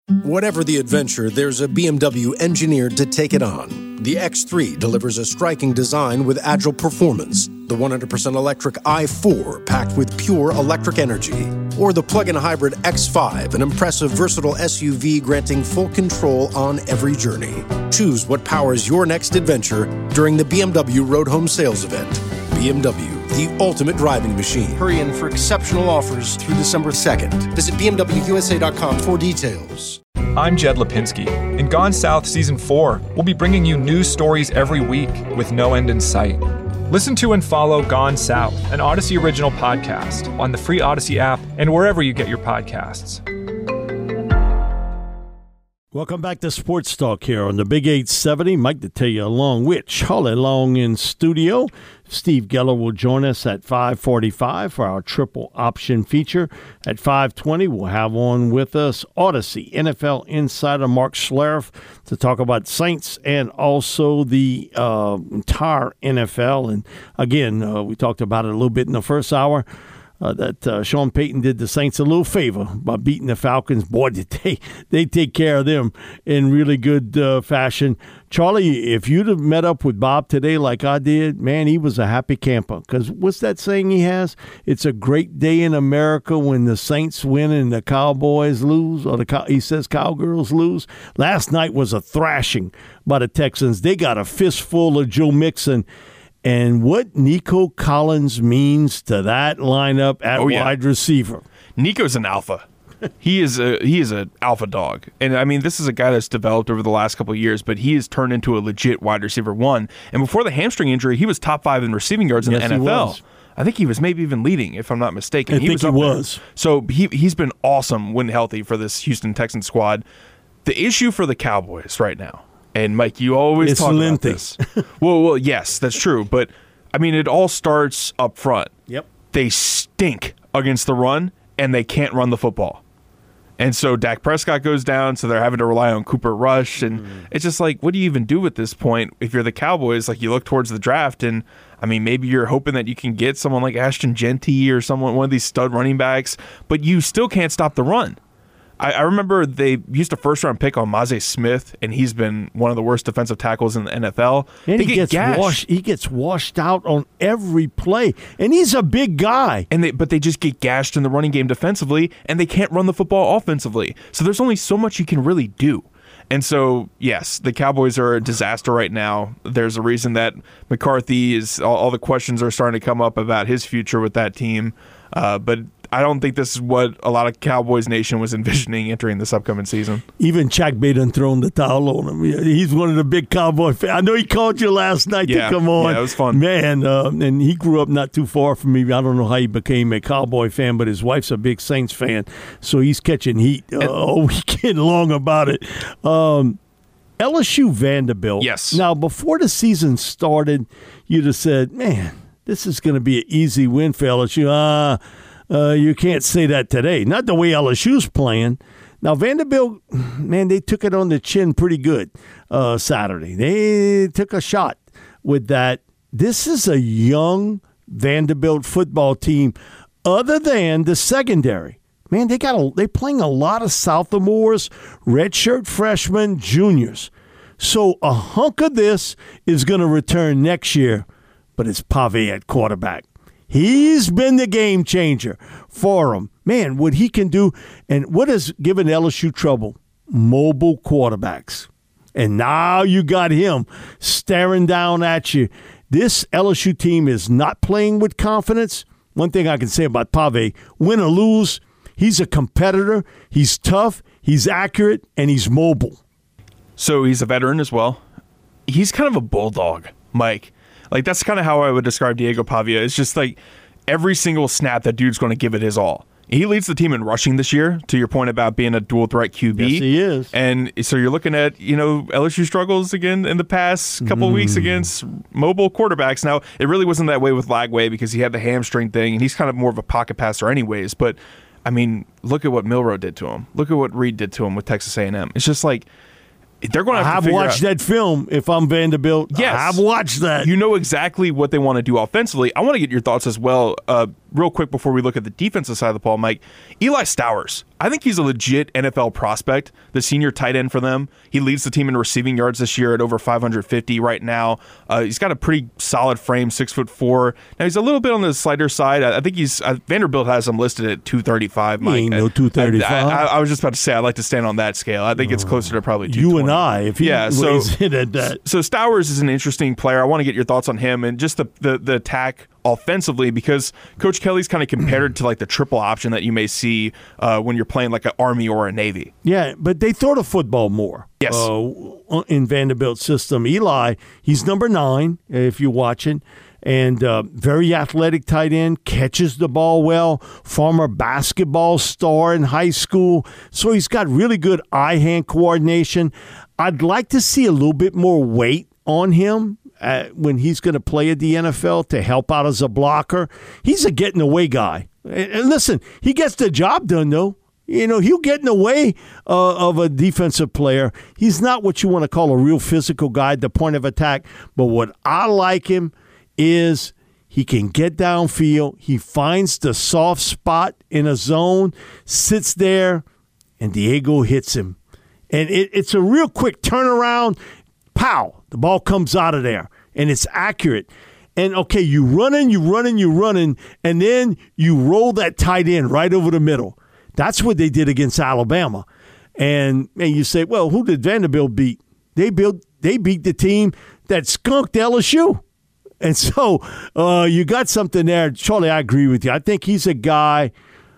Whatever the adventure, there's a BMW engineered to take it on. The X3 delivers a striking design with agile performance. The 100% electric i4 packed with pure electric energy. Or the plug-in hybrid X5, an impressive versatile SUV granting full control on every journey. Choose what powers your next adventure during the BMW Road Home Sales Event. BMW, the ultimate driving machine. Hurry in for exceptional offers through December 2nd. Visit BMWUSA.com for details. I'm Jed Lipinski. In Gone South Season 4, we'll be bringing you news stories every week with no end in sight. Listen to and follow Gone South, an Odyssey original podcast, on the free Odyssey app and wherever you get your podcasts. Welcome back to Sports Talk here on the Big 870. Mike to tell you along with Charlie Long in studio. Steve Geller will join us at 5:45 for our triple option feature. At 5:20, we'll have on with us Odyssey NFL insider Mark Schlereth to talk about Saints and also the entire NFL. And again, we talked about it a little bit in the first hour. That Sean Payton did the Saints a little favor by beating the Falcons. Boy, did they take care of them in really good fashion. Charlie, if you'd have met up with Bob today like I did, man, he was a happy camper. Because what's that saying he has? It's a great day in America when the Saints win and the Cowboys lose, or he says Cowgirls lose. Last night was a thrashing by the Texans. They got a fistful of Joe Mixon. And what Nico Collins means to that lineup at wide receiver. Nico's an alpha. He is an alpha dog. And, I mean, this is a guy that's developed over the last couple of years, but he has turned into a legit wide receiver one. And before the hamstring injury, he was top 5 in receiving yards in the NFL. I think he was maybe even leading, if I'm not mistaken. I think he was. So he's been awesome when healthy for this Houston Texans squad. The issue for the Cowboys right now, and Mike, you always talk about this. Well, yes, that's true. But, I mean, it all starts up front. Yep. They stink against the run, and they can't run the football. And so Dak Prescott goes down, so they're having to rely on Cooper Rush. And it's just like, what do you even do at this point if you're the Cowboys? Like, you look towards the draft, and, I mean, maybe you're hoping that you can get someone like Ashton Genty or one of these stud running backs, but you still can't stop the run. I remember they used a first-round pick on Maze Smith, and he's been one of the worst defensive tackles in the NFL. And he gets washed out on every play, and he's a big guy. But they just get gashed in the running game defensively, and they can't run the football offensively. So there's only so much you can really do. And so, yes, the Cowboys are a disaster right now. There's a reason that McCarthy is – all the questions are starting to come up about his future with that team. But I don't think this is what a lot of Cowboys Nation was envisioning entering this upcoming season. Even Chuck Bay done thrown the towel on him. He's one of the big Cowboy fans. I know he called you last night to come on. Yeah, it was fun. Man, and he grew up not too far from me. I don't know how he became a Cowboy fan, but his wife's a big Saints fan, so he's catching heat all weekend long about it. LSU Vanderbilt. Yes. Now, before the season started, you'd have said, man, this is going to be an easy win for LSU. You can't say that today. Not the way LSU's playing. Now, Vanderbilt, man, they took it on the chin pretty good Saturday. They took a shot with that. This is a young Vanderbilt football team other than the secondary. Man, they're playing a lot of sophomores, redshirt freshmen, juniors. So a hunk of this is going to return next year, but it's Pave at quarterback. He's been the game changer for him. Man, what he can do, and what has given LSU trouble? Mobile quarterbacks. And now you got him staring down at you. This LSU team is not playing with confidence. One thing I can say about Pave, win or lose, he's a competitor, he's tough, he's accurate, and he's mobile. So he's a veteran as well. He's kind of a bulldog, Mike. Like, that's kind of how I would describe Diego Pavia. It's just like every single snap that dude's going to give it his all. He leads the team in rushing this year, to your point about being a dual-threat QB. Yes, he is. And so you're looking at, LSU struggles again in the past couple of weeks against mobile quarterbacks. Now, it really wasn't that way with Lagway because he had the hamstring thing, and he's kind of more of a pocket passer anyways. But, I mean, look at what Milroe did to him. Look at what Reed did to him with Texas A&M. It's just like, they're going to have to figure out. I've watched that film if I'm Vanderbilt. Yes. I've watched that. You know exactly what they want to do offensively. I want to get your thoughts as well. real quick before we look at the defensive side of the ball, Mike, Eli Stowers. I think he's a legit NFL prospect, the senior tight end for them. He leads the team in receiving yards this year at over 550 right now. He's got a pretty solid frame, 6'4". Now, he's a little bit on the slighter side. I think Vanderbilt has him listed at 235, Mike. He ain't no 235. I was just about to say, I'd like to stand on that scale. I think it's closer to probably 220. You and I, if he weighs in at that. So Stowers is an interesting player. I want to get your thoughts on him and just the attack offensively, because Coach Kelly's kind of compared it to like the triple option that you may see when you're playing like an Army or a Navy. Yeah, but they throw the football more. Yes. In Vanderbilt's system. Eli, he's number 9, if you're watching, and very athletic tight end, catches the ball well, former basketball star in high school, so he's got really good eye-hand coordination. I'd like to see a little bit more weight on him when he's going to play at the NFL to help out as a blocker. He's a getting-away guy. And listen, he gets the job done, though. You know, he'll get in the way of a defensive player. He's not what you want to call a real physical guy at the point of attack. But what I like him is he can get downfield. He finds the soft spot in a zone, sits there, and Diego hits him. And it's a real quick turnaround. Pow! The ball comes out of there, and it's accurate. And, okay, you running, and then you roll that tight end right over the middle. That's what they did against Alabama. And you say, well, who did Vanderbilt beat? They beat the team that skunked LSU. And so you got something there. Charlie, I agree with you. I think he's a guy.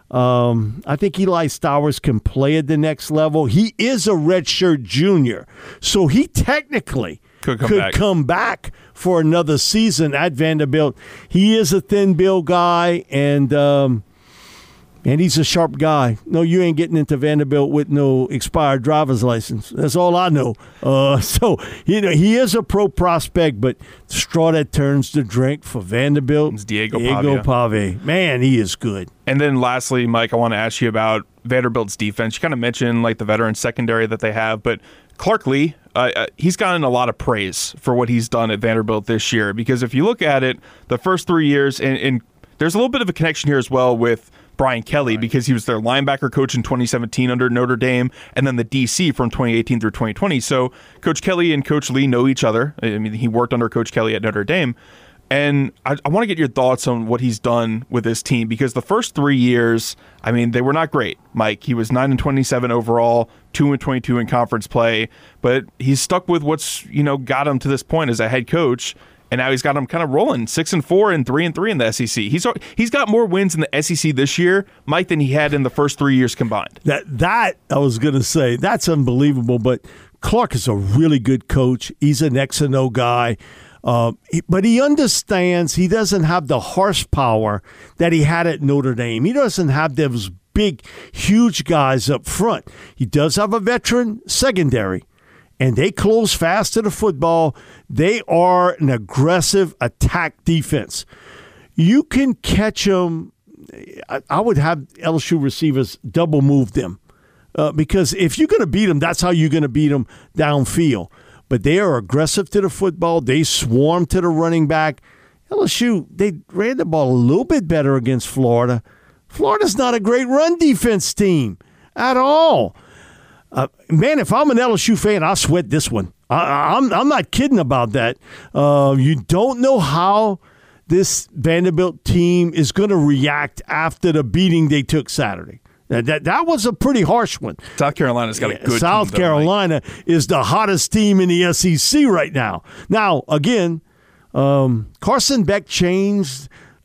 I think Eli Stowers can play at the next level. He is a redshirt junior, so he technically could come back for another season at Vanderbilt. He is a thin-bill guy, and he's a sharp guy. No, you ain't getting into Vanderbilt with no expired driver's license. That's all I know. So, he is a pro prospect, but the straw that turns the drink for Vanderbilt is Diego Pavia. Man, he is good. And then lastly, Mike, I want to ask you about Vanderbilt's defense. You kind of mentioned like the veteran secondary that they have, but Clark Lee, he's gotten a lot of praise for what he's done at Vanderbilt this year, because if you look at it, the first 3 years, and there's a little bit of a connection here as well with Brian Kelly, because he was their linebacker coach in 2017 under Notre Dame, and then the DC from 2018 through 2020. So Coach Kelly and Coach Lee know each other. I mean, he worked under Coach Kelly at Notre Dame. And I want to get your thoughts on what he's done with this team, because the first 3 years, I mean, they were not great. Mike, he was 9-27 overall, 2-22 in conference play, but he's stuck with what's, got him to this point as a head coach. And now he's got him kind of rolling 6-4 and 3-3 in the SEC. He's got more wins in the SEC this year, Mike, than he had in the first 3 years combined. That I was going to say, that's unbelievable. But Clark is a really good coach. He's an X and O guy. But he understands he doesn't have the horsepower that he had at Notre Dame. He doesn't have those big, huge guys up front. He does have a veteran secondary. And they close fast to the football. They are an aggressive attack defense. You can catch them. I would have LSU receivers double move them. Because if you're going to beat them, that's how you're going to beat them downfield. But they are aggressive to the football. They swarm to the running back. LSU, they ran the ball a little bit better against Florida. Florida's not a great run defense team at all. Man, if I'm an LSU fan, I'll sweat this one. I'm not kidding about that. You don't know how this Vanderbilt team is going to react after the beating they took Saturday. That was a pretty harsh one. South Carolina's got a good team. South Carolina is the hottest team in the SEC right now. Now, again, Carson Beck changed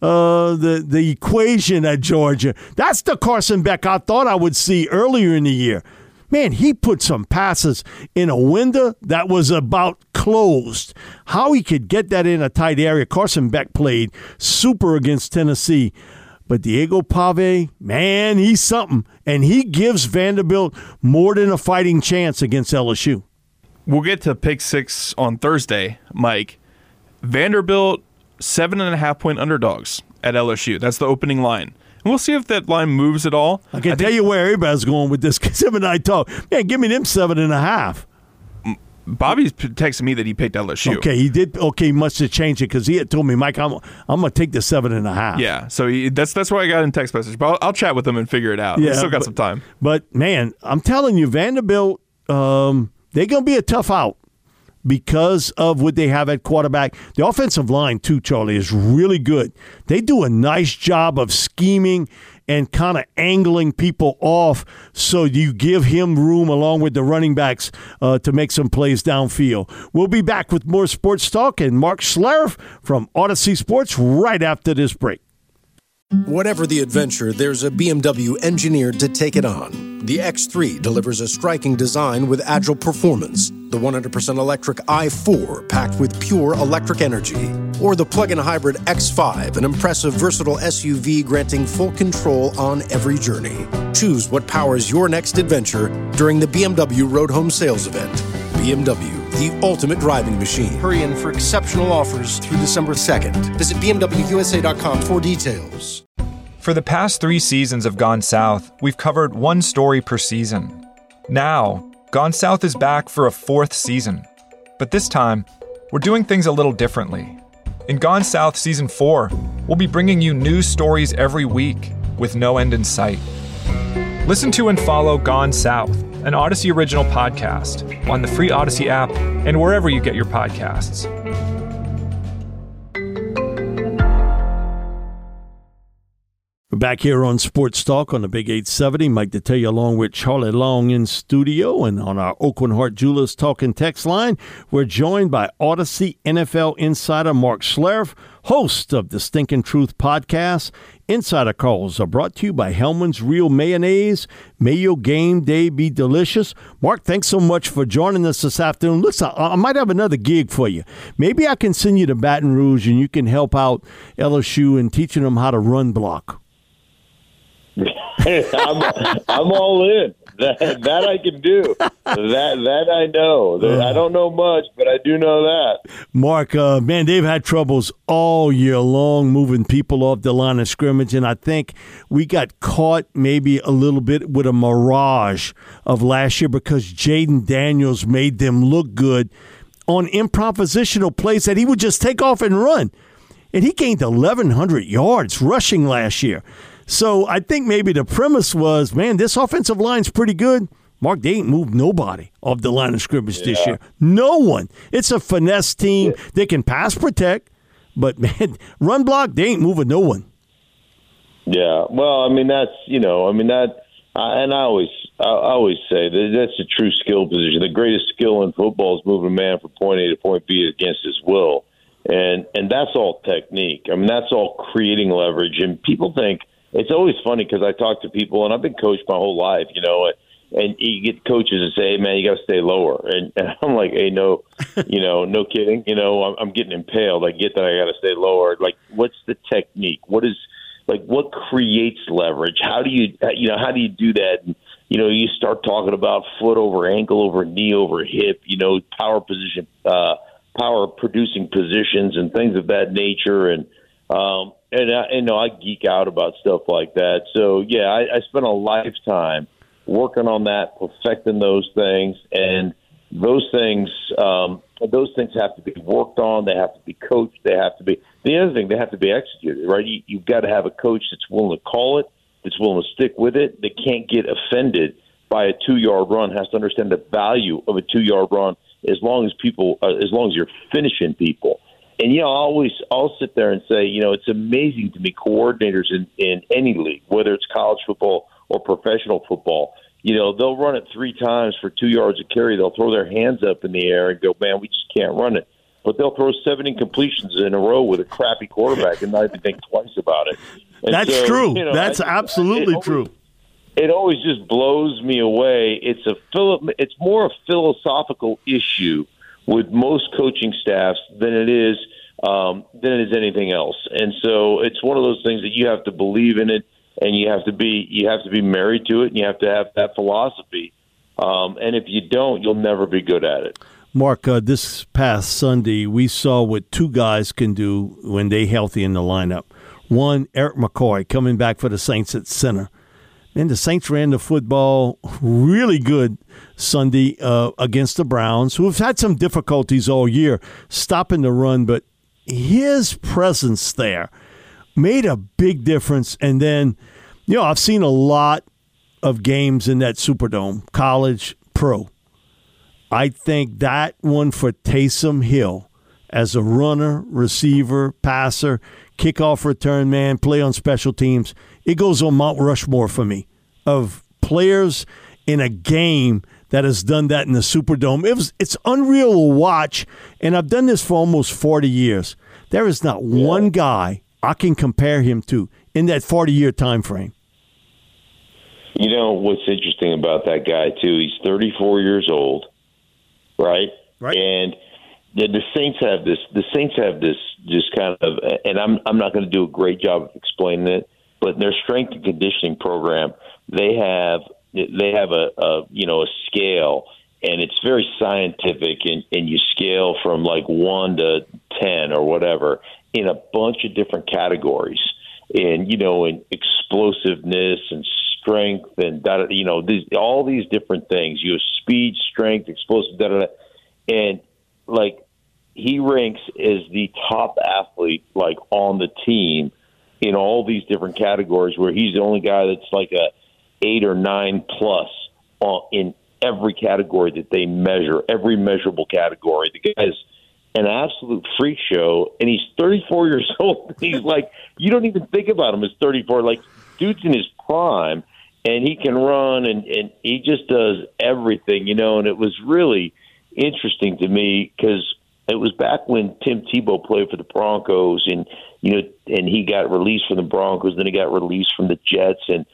the equation at Georgia. That's the Carson Beck I thought I would see earlier in the year. Man, he put some passes in a window that was about closed. How he could get that in a tight area. Carson Beck played super against Tennessee. But Diego Pavia, man, he's something. And he gives Vanderbilt more than a fighting chance against LSU. We'll get to pick 6 on Thursday, Mike. Vanderbilt, 7.5-point underdogs at LSU. That's the opening line. We'll see if that line moves at all. I can tell you where everybody's going with this, because him and I talk. Man, give me them 7.5. Bobby's texted me that he picked LSU. Okay, he did. Okay, he must have changed it because he had told me, Mike, I'm going to take the 7.5. Yeah, so that's why I got in text message. But I'll chat with him and figure it out. Yeah, we still got some time. But, man, I'm telling you, Vanderbilt, they're going to be a tough out because of what they have at quarterback. The offensive line, too, Charlie, is really good. They do a nice job of scheming and kind of angling people off so you give him room along with the running backs to make some plays downfield. We'll be back with more sports talk and Mark Schlereth from Odyssey Sports right after this break. Whatever the adventure, there's a BMW engineered to take it on. The X3 delivers a striking design with agile performance. The 100% electric i4 packed with pure electric energy. Or the plug-in hybrid X5, an impressive, versatile SUV granting full control on every journey. Choose what powers your next adventure during the BMW Road Home Sales Event. BMW, the ultimate driving machine. Hurry in for exceptional offers through December 2nd. Visit BMWUSA.com for details. For the past 3 seasons of Gone South, we've covered one story per season. Now, Gone South is back for a 4th season. But this time, we're doing things a little differently. In Gone South Season 4, we'll be bringing you news stories every week with no end in sight. Listen to and follow Gone South, an Odyssey original podcast, on the free Odyssey app and wherever you get your podcasts. We're back here on Sports Talk on the Big 870. Mike Detillier along with Charlie Long in studio. And on our Aucoin Hart Jewelers Talking text line, we're joined by Odyssey NFL insider Mark Schlereth, host of the Stinking Truth podcast. Insider calls are brought to you by Hellman's Real Mayonnaise. May your game day be delicious. Mark, thanks so much for joining us this afternoon. Listen, I might have another gig for you. Maybe I can send you to Baton Rouge and you can help out LSU in teaching them how to run block. I'm all in. That I can do. That I know. I don't know much, but I do know that. Mark, man, they've had troubles all year long moving people off the line of scrimmage, and I think we got caught maybe a little bit with a mirage of last year because Jaden Daniels made them look good on improvisational plays that he would just take off and run. And he gained 1,100 yards rushing last year. So I think maybe the premise was, man, this offensive line's pretty good. Mark, they ain't moved nobody off the line of scrimmage this year. No one. It's a finesse team. Yeah. They can pass protect, but, man, run block, they ain't moving no one. Yeah, well, I mean, that's, and I always say that that's a true skill position. The greatest skill in football is moving a man from point A to point B against his will. And that's all technique. I mean, that's all creating leverage. And people think, it's always funny because I talk to people, and I've been coached my whole life, and you get coaches that say, hey, man, you got to stay lower. And I'm like, hey, no, no kidding. I'm getting impaled. I get that I got to stay lower. Like, what's the technique? What creates leverage? How do you do that? And, you start talking about foot over ankle over knee over hip, power producing positions and things of that nature. And I geek out about stuff like that. So, yeah, I spent a lifetime working on that, perfecting those things. And those things have to be worked on. They have to be coached. They have to be – the other thing, they have to be executed, right? You've got to have a coach that's willing to call it, that's willing to stick with it, that can't get offended by a 2-yard run, has to understand the value of a 2-yard run as long as you're finishing people. And, I'll sit there and say, it's amazing to me, coordinators in any league, whether it's college football or professional football, they'll run it 3 times for 2 yards of carry. They'll throw their hands up in the air and go, man, we just can't run it. But they'll throw 7 incompletions in a row with a crappy quarterback and not even think twice about it. And that's true. That's absolutely true. It always just blows me away. It's more a philosophical issue with most coaching staffs than it is anything else. And so it's one of those things that you have to believe in it, and you have to be married to it, and you have to have that philosophy. And if you don't, you'll never be good at it. Mark, this past Sunday, we saw what 2 guys can do when they're healthy in the lineup. One, Eric McCoy, coming back for the Saints at center. And the Saints ran the football really good Sunday against the Browns, who have had some difficulties all year stopping the run, but his presence there made a big difference. And then, I've seen a lot of games in that Superdome, college, pro. I think that one for Taysom Hill as a runner, receiver, passer, kickoff return man, play on special teams, it goes on Mount Rushmore for me of players in a game that has done that in the Superdome. It's unreal to watch, and I've done this for almost 40 years. There is not one guy I can compare him to in that 40-year time frame. You know what's interesting about that guy, too? He's 34 years old, right? Right. And the Saints have this. The Saints have this just kind of, and I'm not going to do a great job of explaining it, but in their strength and conditioning program, they have a scale, and it's very scientific, and you scale from like 1 to 10 or whatever in a bunch of different categories, and in explosiveness and strength and all these different things. You have speed, strength, explosive, and like he ranks as the top athlete like on the team in all these different categories, where he's the only guy that's like a 8 or 9 plus in every category that they measure, every measurable category. The guy's an absolute freak show, and he's 34 years old. He's like, you don't even think about him as 34. Like, dude's in his prime, and he can run, and he just does everything, and it was really interesting to me because it was back when Tim Tebow played for the Broncos, and he got released from the Broncos, then he got released from the Jets, and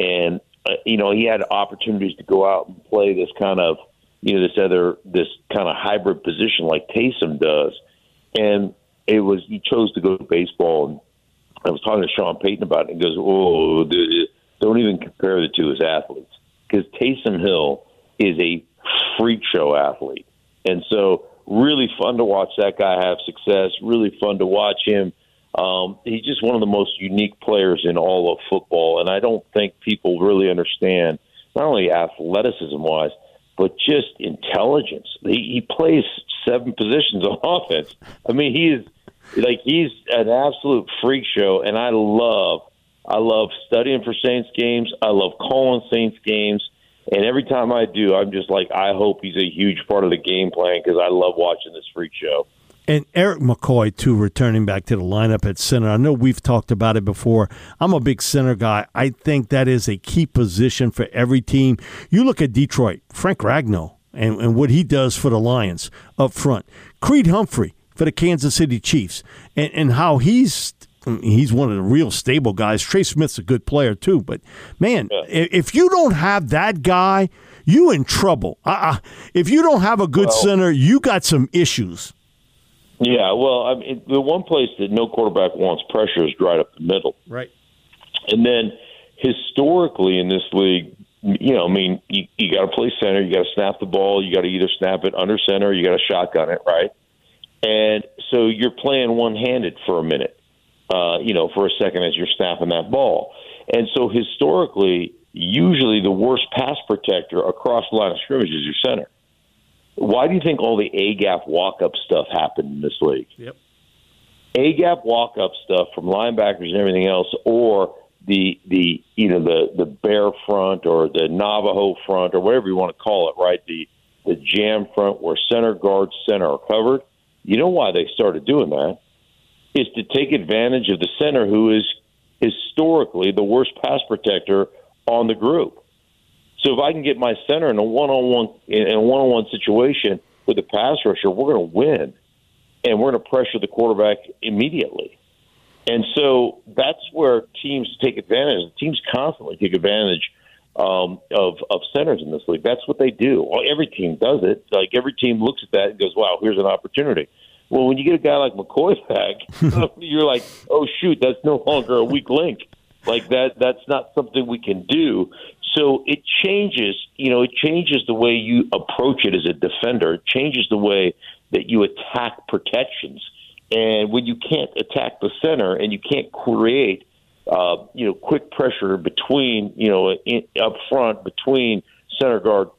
he had opportunities to go out and play this kind of this kind of hybrid position like Taysom does, and he chose to go to baseball. And I was talking to Sean Payton about it, and he goes, "Oh, don't even compare the two as athletes, because Taysom Hill is a freak show athlete, and so." Really fun to watch that guy have success. Really fun to watch him. He's just one of the most unique players in all of football, and I don't think people really understand, not only athleticism-wise, but just intelligence. He plays 7 positions on offense. I mean, he's an absolute freak show, and I love studying for Saints games. I love calling Saints games. And every time I do, I'm just like, I hope he's a huge part of the game plan, because I love watching this freak show. And Eric McCoy, too, returning back to the lineup at center. I know we've talked about it before. I'm a big center guy. I think that is a key position for every team. You look at Detroit, Frank Ragnow, and what he does for the Lions up front. Creed Humphrey for the Kansas City Chiefs, and how he's one of the real stable guys. Trey Smith's a good player too, but man, if you don't have that guy, you in trouble. If you don't have a good center, you got some issues. Yeah, well, I mean, the one place that no quarterback wants pressure is right up the middle. Right. And then historically in this league, you got to play center, you got to snap the ball, you got to either snap it under center, or you got to shotgun it, right? And so you're playing one-handed for a minute. For a second as you're snapping that ball. And so historically, usually the worst pass protector across the line of scrimmage is your center. Why do you think all the A-gap walk-up stuff happened in this league? Yep. A-gap walk-up stuff from linebackers and everything else, or the bear front or the Navajo front or whatever you want to call it, right? The jam front where center, guard, center are covered. You know why they started doing that? Is to take advantage of the center, who is historically the worst pass protector on the group. So if I can get my center in a one-on-one situation with a pass rusher, we're going to win, and we're going to pressure the quarterback immediately. And so that's where teams take advantage. Teams constantly take advantage of centers in this league. That's what they do. Well, every team does it. Like, every team looks at that and goes, "Wow, here's an opportunity." Well, when you get a guy like McCoy back, you're like, "Oh shoot, that's no longer a weak link. Like that's not something we can do." So it changes. It changes the way you approach it as a defender. It changes the way that you attack protections. And when you can't attack the center and you can't create quick pressure between, up front between center guard.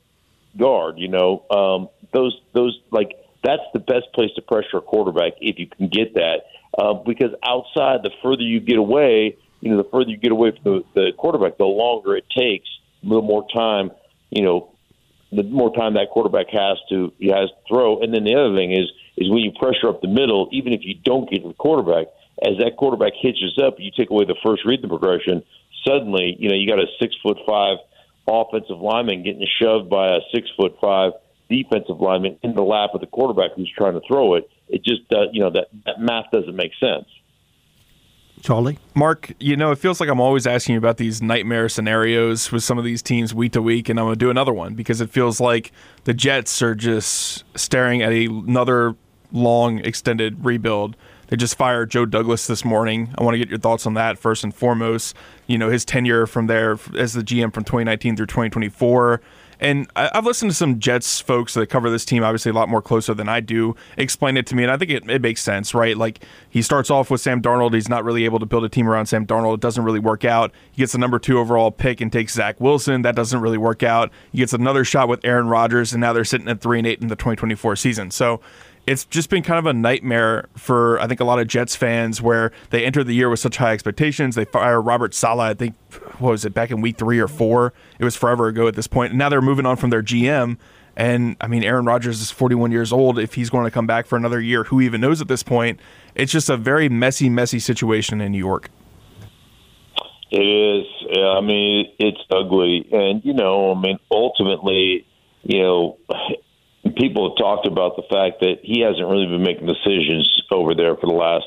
That's the best place to pressure a quarterback if you can get that. Because outside, the further you get away, from the quarterback, the longer it takes, the more time, the more time that quarterback has to throw. And then the other thing is when you pressure up the middle, even if you don't get to the quarterback, as that quarterback hitches up, you take away the first read the progression. Suddenly, you got a 6'5" offensive lineman getting shoved by a 6'5" defensive lineman in the lap of the quarterback who's trying to throw it. It just, that math doesn't make sense. Charlie? Mark, it feels like I'm always asking you about these nightmare scenarios with some of these teams week to week, and I'm going to do another one because it feels like the Jets are just staring at another long, extended rebuild. They just fired Joe Douglas this morning. I want to get your thoughts on that first and foremost. His tenure from there as the GM from 2019 through 2024. And I've listened to some Jets folks that cover this team obviously a lot more closer than I do explain it to me, and I think it makes sense, right? Like, he starts off with Sam Darnold. He's not really able to build a team around Sam Darnold. It doesn't really work out. He gets the number 2 overall pick and takes Zach Wilson. That doesn't really work out. He gets another shot with Aaron Rodgers, and now they're sitting at 3-8 in the 2024 season. So it's just been kind of a nightmare for, I think, a lot of Jets fans where they enter the year with such high expectations. They fire Robert Saleh, I think, what was it, back in week 3 or 4? It was forever ago at this point. And now they're moving on from their GM. And, Aaron Rodgers is 41 years old. If he's going to come back for another year, who even knows at this point? It's just a very messy situation in New York. It is. It's ugly. And, ultimately, people have talked about the fact that he hasn't really been making decisions over there for the last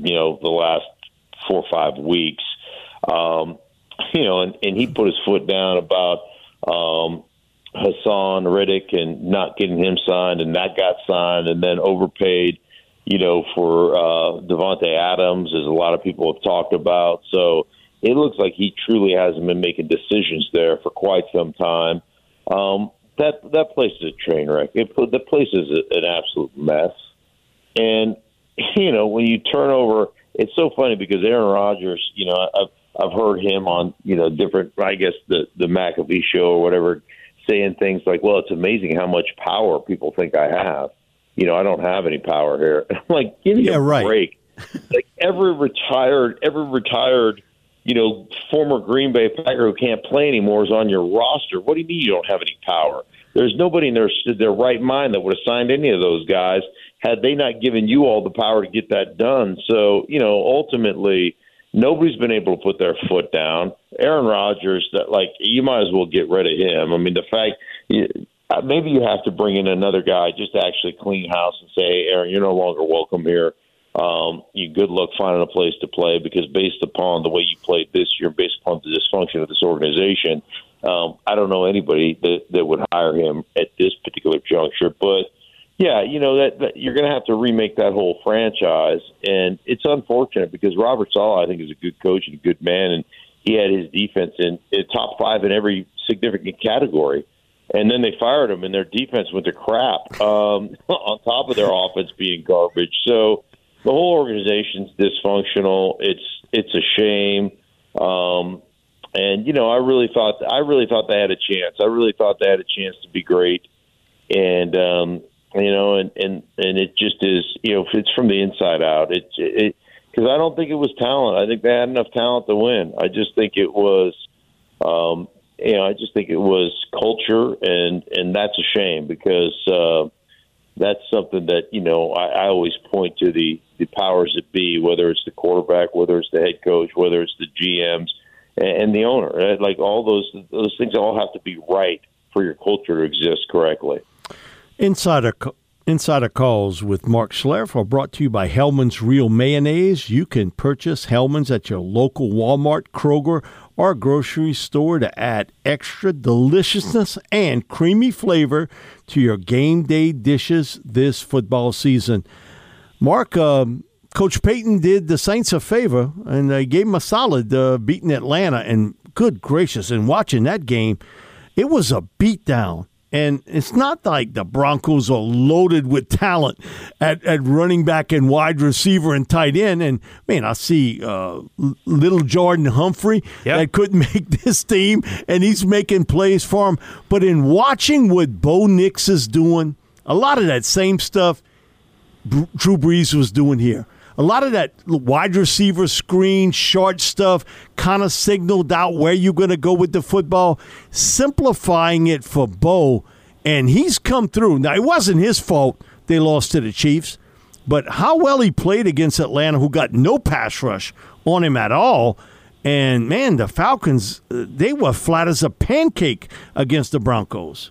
4 or 5 weeks. And he put his foot down about Hassan Reddick and not getting him signed, and that got signed, and then overpaid, for Devontae Adams, as a lot of people have talked about. So it looks like he truly hasn't been making decisions there for quite some time. That place is a train wreck. The place is an absolute mess. And, when you turn over, it's so funny because Aaron Rodgers, I've heard him on, different, I guess, the McAfee show or whatever, saying things like, well, it's amazing how much power people think I have. I don't have any power here. I'm like, give me a break. Like every retired, former Green Bay Packer who can't play anymore is on your roster. What do you mean you don't have any power? There's nobody in their right mind that would have signed any of those guys had they not given you all the power to get that done. So, ultimately, nobody's been able to put their foot down. Aaron Rodgers, you might as well get rid of him. The fact maybe you have to bring in another guy just to actually clean house and say, hey, Aaron, you're no longer welcome here. You good luck finding a place to play because based upon the way you played this year, based upon the dysfunction of this organization, I don't know anybody that would hire him at this particular juncture. But, yeah, that you're going to have to remake that whole franchise. And it's unfortunate because Robert Saleh, I think, is a good coach and a good man, and he had his defense in top 5 in every significant category. And then they fired him, and their defense went to crap on top of their offense being garbage. So the whole organization's dysfunctional. It's a shame. And I really thought they had a chance. I really thought they had a chance to be great. And and it just is. It's from the inside out. Because I don't think it was talent. I think they had enough talent to win. I just think it was. I just think it was culture, and that's a shame because that's something that I always point to the powers that be, whether it's the quarterback, whether it's the head coach, whether it's the GMs and the owner. Right? Like all those things all have to be right for your culture to exist correctly. Insider Calls with Mark Schlereth are brought to you by Hellman's Real Mayonnaise. You can purchase Hellman's at your local Walmart, Kroger, or grocery store to add extra deliciousness and creamy flavor to your game day dishes this football season. Mark, Coach Payton did the Saints a favor, and they gave them a solid beating Atlanta. And good gracious, in watching that game, it was a beatdown. And it's not like the Broncos are loaded with talent at running back and wide receiver and tight end. And, man, I see little Jordan Humphrey that couldn't make this team, and he's making plays for him. But in watching what Bo Nix is doing, a lot of that same stuff Drew Brees was doing here. A lot of that wide receiver screen, short stuff, kind of signaled out where you're going to go with the football, simplifying it for Bo, and he's come through. Now, it wasn't his fault they lost to the Chiefs, but how well he played against Atlanta, who got no pass rush on him at all. And, man, the Falcons, they were flat as a pancake against the Broncos.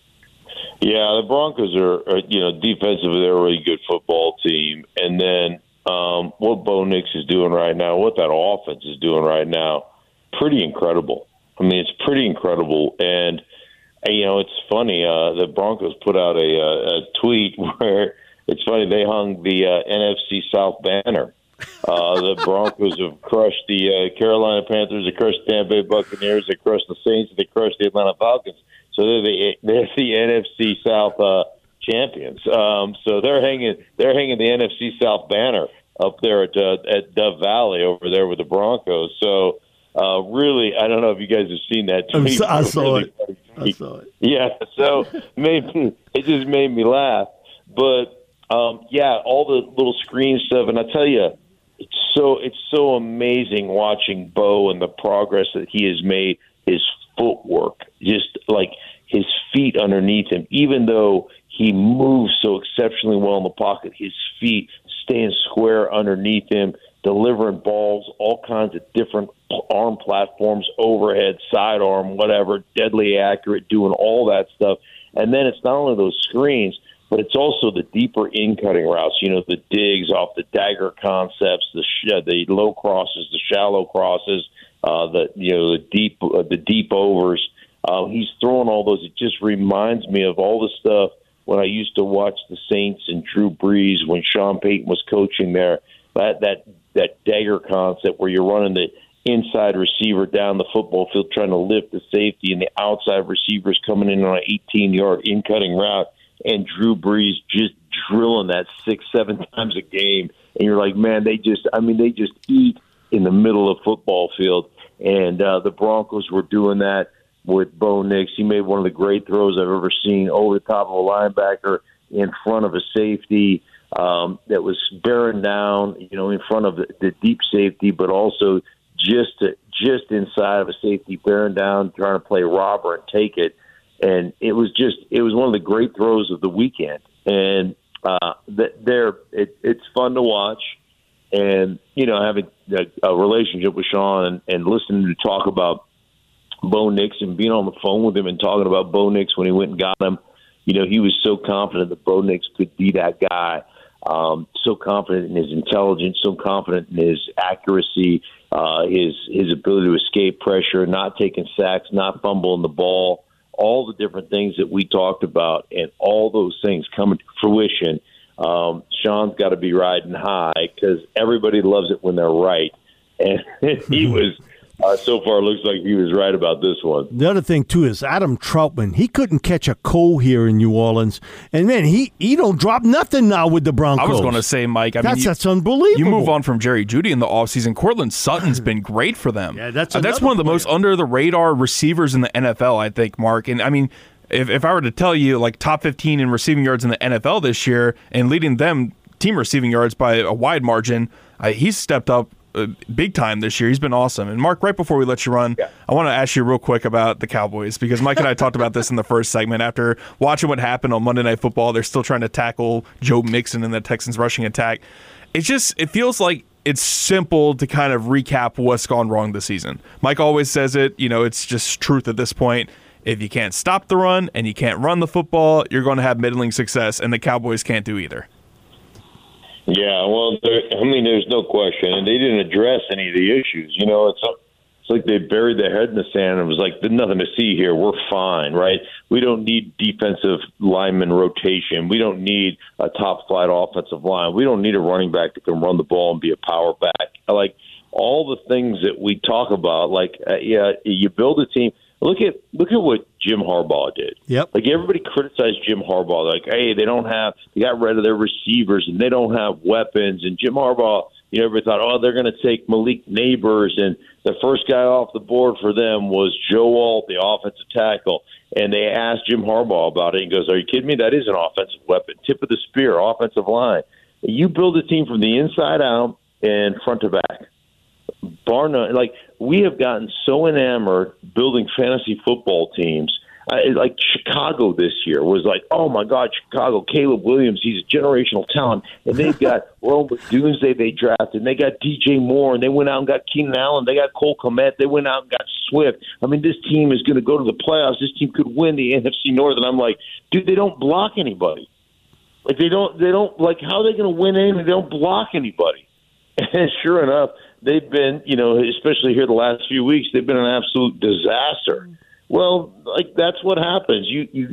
Yeah, the Broncos are defensively, they're a really good football team. And then what Bo Nix is doing right now, what that offense is doing right now, pretty incredible. I mean, it's pretty incredible. And, it's funny, the Broncos put out a tweet where it's funny, they hung the NFC South banner. The Broncos have crushed the Carolina Panthers, they crushed the Tampa Bay Buccaneers, they crushed the Saints, they crushed the Atlanta Falcons. So they're the NFC South champions. So they're hanging the NFC South banner up there at Dove Valley over there with the Broncos. So really, I don't know if you guys have seen that tweet. I saw it. Yeah, so it just made me laugh. But all the little screen stuff, and I tell you, it's so amazing watching Bo and the progress that he has made. His footwork, just like his feet underneath him, even though he moves so exceptionally well in the pocket, his feet staying square underneath him, delivering balls, all kinds of different arm platforms, overhead, sidearm, whatever, deadly accurate, doing all that stuff. And then it's not only those screens, but it's also the deeper in-cutting routes, the digs off the dagger concepts, the low crosses, the shallow crosses, the deep overs. He's throwing all those. It just reminds me of all the stuff when I used to watch the Saints and Drew Brees when Sean Payton was coaching there. That dagger concept where you're running the inside receiver down the football field trying to lift the safety, and the outside receivers coming in on an 18-yard in-cutting route, and Drew Brees just drilling that 6-7 times a game. And you're like, man, they just eat in the middle of football field. And the Broncos were doing that with Bo Nix. He made one of the great throws I've ever seen over the top of a linebacker in front of a safety that was bearing down, in front of the deep safety, but also just inside of a safety, bearing down, trying to play robber and take it. And it was one of the great throws of the weekend. And it's fun to watch. And, having a relationship with Sean and listening to talk about Bo Nix and being on the phone with him and talking about Bo Nix when he went and got him, he was so confident that Bo Nix could be that guy, so confident in his intelligence, so confident in his accuracy, his ability to escape pressure, not taking sacks, not fumbling the ball, all the different things that we talked about, and all those things coming to fruition. Sean's got to be riding high because everybody loves it when they're right. And he was, so far, looks like he was right about this one. The other thing, too, is Adam Troutman. He couldn't catch a cold here in New Orleans. And, man, he don't drop nothing now with the Broncos. I was going to say, Mike, that's unbelievable. You move on from Jerry Jeudy in the offseason. Cortland Sutton's been great for them. Yeah, that's one of the most under-the-radar receivers in the NFL, I think, Mark. And, I mean, if I were to tell you, like, top 15 in receiving yards in the NFL this year and leading them team receiving yards by a wide margin, he's stepped up big time this year. He's been awesome. And Mark, right before we let you run, I want to ask you real quick about the Cowboys, because Mike and I talked about this in the first segment. After watching what happened on Monday Night Football, they're still trying to tackle Joe Mixon in the Texans rushing attack. It feels like it's simple to kind of recap what's gone wrong this season. Mike always says it, it's just truth at this point. If you can't stop the run and you can't run the football, you're going to have middling success, and the Cowboys can't do either. Yeah, well, there's no question, and they didn't address any of the issues. It's like they buried their head in the sand and was like, "There's nothing to see here. We're fine, right? We don't need defensive lineman rotation. We don't need a top-flight offensive line. We don't need a running back that can run the ball and be a power back." Like all the things that we talk about, you build a team. Look at what Jim Harbaugh did. Yep. Like, everybody criticized Jim Harbaugh. Like, hey, they got rid of their receivers and they don't have weapons. And Jim Harbaugh, everybody thought, oh, they're going to take Malik Neighbors. And the first guy off the board for them was Joe Alt, the offensive tackle. And they asked Jim Harbaugh about it. He goes, are you kidding me? That is an offensive weapon. Tip of the spear, offensive line. You build a team from the inside out and front to back. Bar none. Like, we have gotten so enamored building fantasy football teams. Like Chicago this year was like, oh my God, Chicago, Caleb Williams, he's a generational talent. And they've got Rome Dunze they drafted, and they got DJ Moore, and they went out and got Keenan Allen, they got Cole Kmet, they went out and got Swift. I mean, this team is going to go to the playoffs. This team could win the NFC North. And I'm like, dude, they don't block anybody. Like, they don't like, how are they going to win anything? They don't block anybody. And sure enough, they've been, especially here the last few weeks, they've been an absolute disaster. Well, like, that's what happens.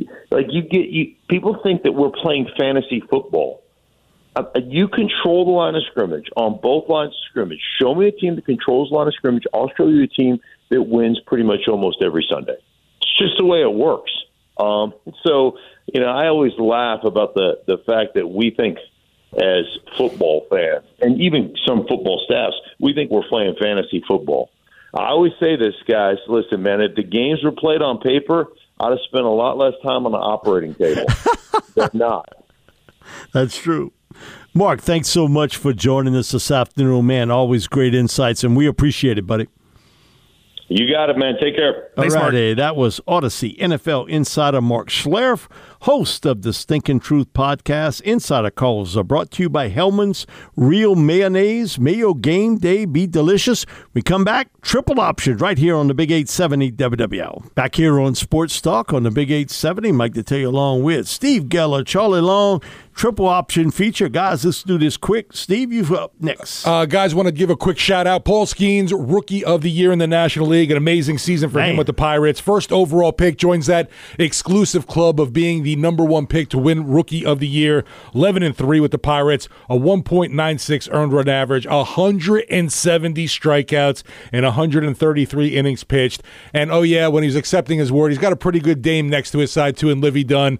People think that we're playing fantasy football. You control the line of scrimmage on both lines of scrimmage. Show me a team that controls the line of scrimmage. I'll show you a team that wins pretty much almost every Sunday. It's just the way it works. So, I always laugh about the fact that we think, as football fans, and even some football staffs, we think we're playing fantasy football. I always say this, guys. Listen, man, if the games were played on paper, I'd have spent a lot less time on the operating table. They're not. That's true. Mark, thanks so much for joining us this afternoon, man. Always great insights, and we appreciate it, buddy. You got it, man. Take care. Thanks, Mark. That was Odyssey NFL insider Mark Schlereth, host of the Stinking Truth podcast. Insider calls are brought to you by Hellman's Real Mayonnaise. Mayo game day, be delicious. We come back, triple option right here on the Big 870 WWL. Back here on Sports Talk on the Big 870. Mike Detillier along with Steve Geller, Charlie Long. Triple option feature. Guys, let's do this quick. Steve, you're up next. Guys, want to give a quick shout-out. Paul Skeens, Rookie of the Year in the National League. An amazing season for him with the Pirates. First overall pick, joins that exclusive club of being the number one pick to win Rookie of the Year. 11-3 with the Pirates. A 1.96 earned run average. 170 strikeouts and 133 innings pitched. And, when he's accepting his word, he's got a pretty good dame next to his side, too, in Livy Dunn.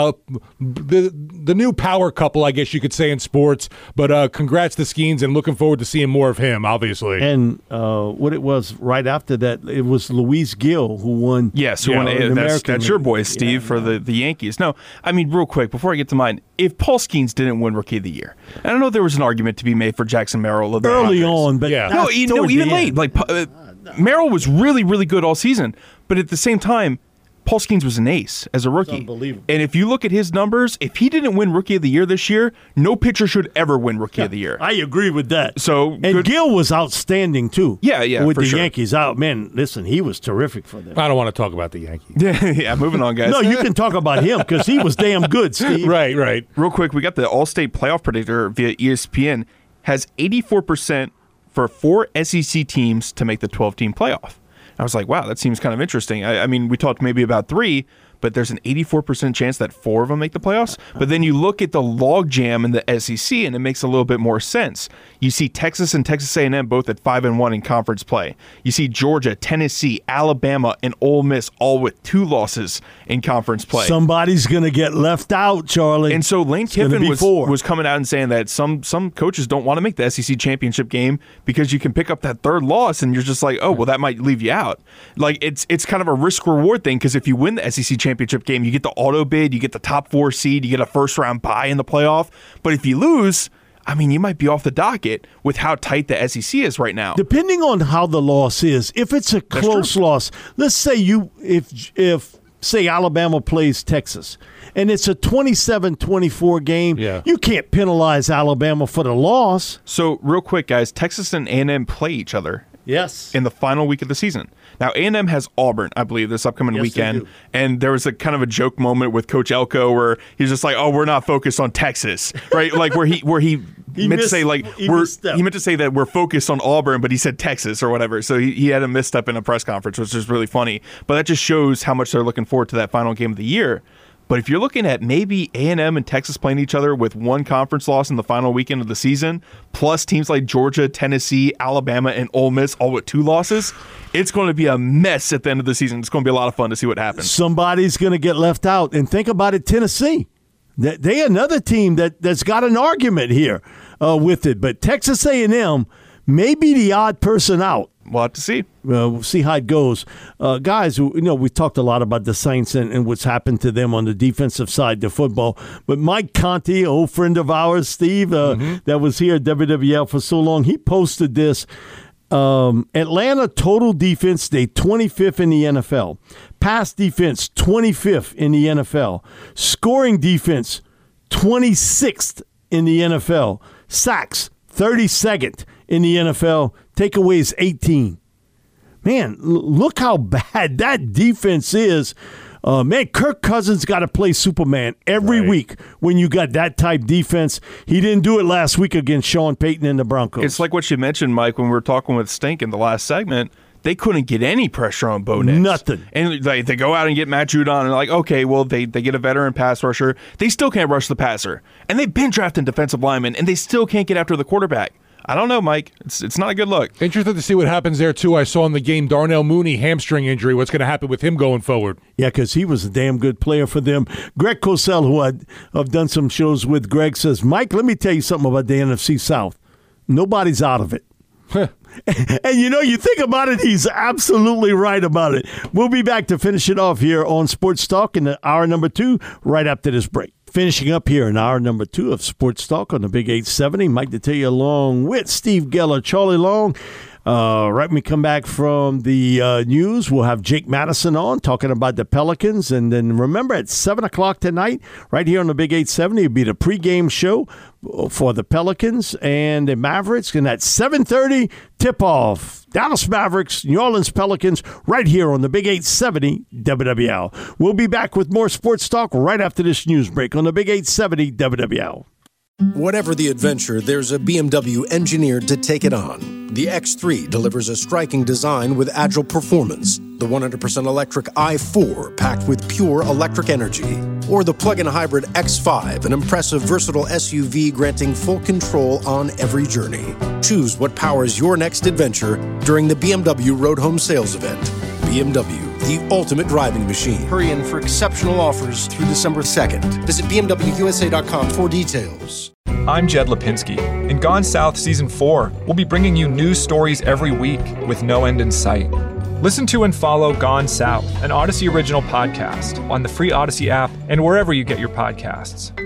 The new power couple, I guess you could say, in sports. But congrats to Skeens, and looking forward to seeing more of him, obviously. And what it was right after that, it was Luis Gil who won. Yes, who won. That's your boy, Steve, for the Yankees. No, I mean, real quick, before I get to mine, if Paul Skeens didn't win Rookie of the Year, I don't know if there was an argument to be made for Jackson Merrill of the early Padres. on, but no, even late. Like Merrill was really, really good all season, but at the same time, Paul Skeens was an ace as a rookie. Unbelievable. And if you look at his numbers, if he didn't win Rookie of the Year this year, no pitcher should ever win Rookie of the Year. I agree with that. So Gil was outstanding, too. Yeah, with for the sure. Yankees out. Man, listen, he was terrific for them. I don't want to talk about the Yankees. Yeah, moving on, guys. No, you can talk about him because he was damn good, Steve. Right. Real quick, we got the All-State Playoff Predictor via ESPN. Has 84% for 4 SEC teams to make the 12-team playoff. I was like, wow, that seems kind of interesting. I mean, we talked maybe about 3, but there's an 84% chance that 4 of them make the playoffs. But then you look at the logjam in the SEC, and it makes a little bit more sense. You see Texas and Texas A&M both at 5-1 in conference play. You see Georgia, Tennessee, Alabama, and Ole Miss all with 2 losses in conference play. Somebody's going to get left out, Charlie. And so Lane Kiffin was coming out and saying that some coaches don't want to make the SEC championship game because you can pick up that 3rd loss, and you're just like, oh, well, that might leave you out. Like, it's kind of a risk-reward thing, because if you win the SEC championship game, you get the auto bid, you get the top 4 seed, you get a first-round bye in the playoff. But if you lose, I mean, you might be off the docket with how tight the SEC is right now. Depending on how the loss is, if it's a close loss, let's say if Alabama plays Texas, and it's a 27-24 game, you can't penalize Alabama for the loss. So, real quick, guys, Texas and A&M play each other. Yes. In the final week of the season. Now, A&M has Auburn, I believe, this upcoming weekend. And there was a kind of a joke moment with Coach Elko where he's just like, oh, we're not focused on Texas, right? Like where he meant to say, like, he meant to say that we're focused on Auburn, but he said Texas or whatever. So he had a misstep in a press conference, which is really funny. But that just shows how much they're looking forward to that final game of the year. But if you're looking at maybe A&M and Texas playing each other with one conference loss in the final weekend of the season, plus teams like Georgia, Tennessee, Alabama, and Ole Miss all with 2 losses, it's going to be a mess at the end of the season. It's going to be a lot of fun to see what happens. Somebody's going to get left out. And think about it, Tennessee. They another team that's got an argument here with it. But Texas A&M may be the odd person out. We'll have to see. We'll see how it goes. Guys, we talked a lot about the Saints and what's happened to them on the defensive side of football. But Mike Conti, old friend of ours, Steve, that was here at WWL for so long, he posted this. Atlanta total defense, they 25th in the NFL. Pass defense, 25th in the NFL. Scoring defense, 26th in the NFL. Sacks, 32nd in the NFL. Takeaways, 18. Man, look how bad that defense is. Man, Kirk Cousins got to play Superman every week when you got that type defense. He didn't do it last week against Sean Payton and the Broncos. It's like what you mentioned, Mike, when we were talking with Stink in the last segment. They couldn't get any pressure on Bo Nix. Nothing. And they go out and get Matt Judon and like, okay, well, they get a veteran pass rusher. They still can't rush the passer. And they've been drafting defensive linemen, and they still can't get after the quarterback. I don't know, Mike. It's not a good look. Interested to see what happens there, too. I saw in the game Darnell Mooney, hamstring injury. What's going to happen with him going forward? Yeah, because he was a damn good player for them. Greg Cosell, who I've done some shows with, Greg says, Mike, let me tell you something about the NFC South. Nobody's out of it. And you think about it, he's absolutely right about it. We'll be back to finish it off here on Sports Talk in hour number 2 right after this break. Finishing up here in hour number 2 of Sports Talk on the Big 870. Mike Detillier along with Steve Geller, Charlie Long. Right when we come back from the news, we'll have Jake Madison on talking about the Pelicans. And then remember, at 7 o'clock tonight, right here on the Big 870, it'll be the pregame show for the Pelicans and the Mavericks. And at 7:30, tip-off, Dallas Mavericks, New Orleans Pelicans, right here on the Big 870 WWL. We'll be back with more Sports Talk right after this news break on the Big 870 WWL. Whatever the adventure, there's a BMW engineered to take it on. The X3 delivers a striking design with agile performance. The 100% electric i4 packed with pure electric energy. Or the plug-in hybrid X5, an impressive, versatile SUV granting full control on every journey. Choose what powers your next adventure during the BMW Road Home Sales Event. BMW, the ultimate driving machine. Hurry in for exceptional offers through December 2nd. Visit BMWUSA.com for details. I'm Jed Lipinski. In Gone South Season 4, we'll be bringing you news stories every week with no end in sight. Listen to and follow Gone South, an Odyssey original podcast, on the free Odyssey app and wherever you get your podcasts.